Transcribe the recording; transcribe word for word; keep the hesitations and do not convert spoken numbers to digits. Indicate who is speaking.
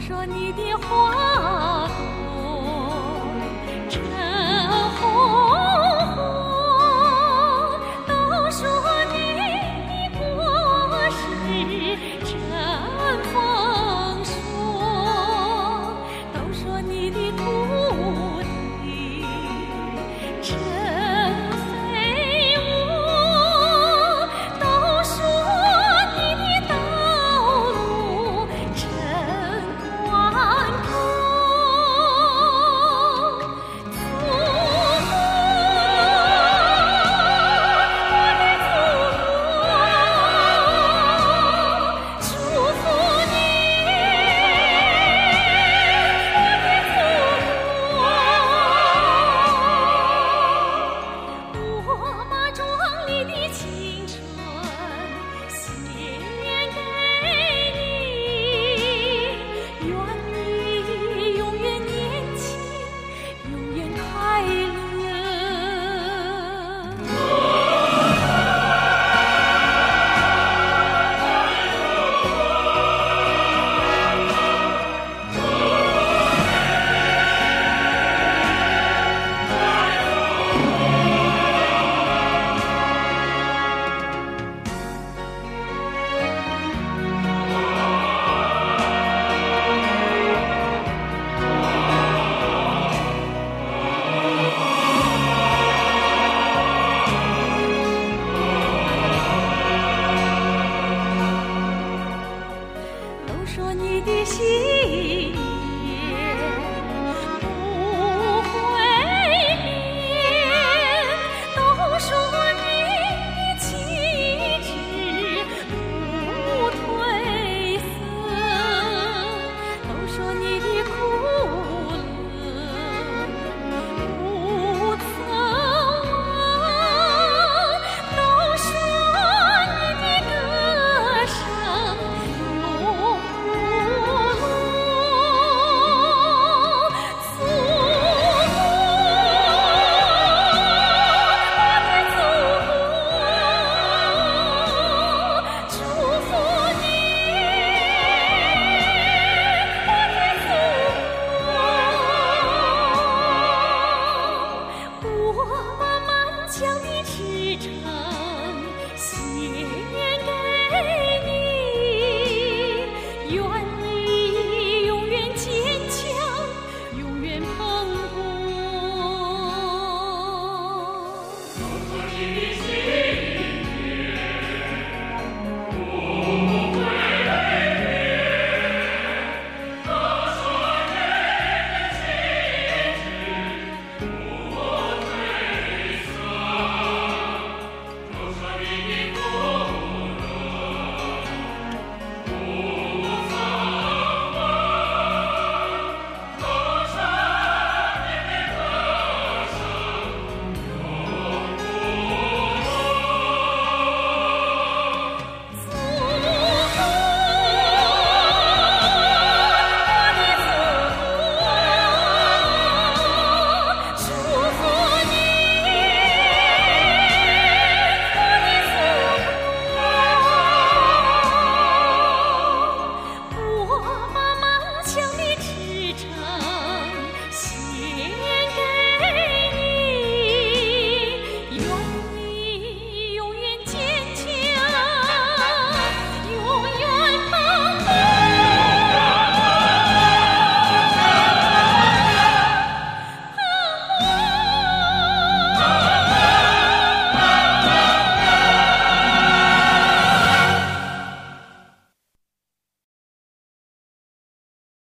Speaker 1: 说你的花朵真红红，都说你的果实真丰硕，都说你的土地真肥沃，都说你的道路真宽阔。祖国，我的祖国，祝福你，我的祖国。我把壮丽的青春献给你，愿你永远年轻，永远快乐。都说你的信念不会变，都说你的旗帜不褪色，都说你的苦乐不曾忘，都说你的歌声永不落。祖国，我的祖国，祝福你，我的祖国。我把满腔的赤诚献给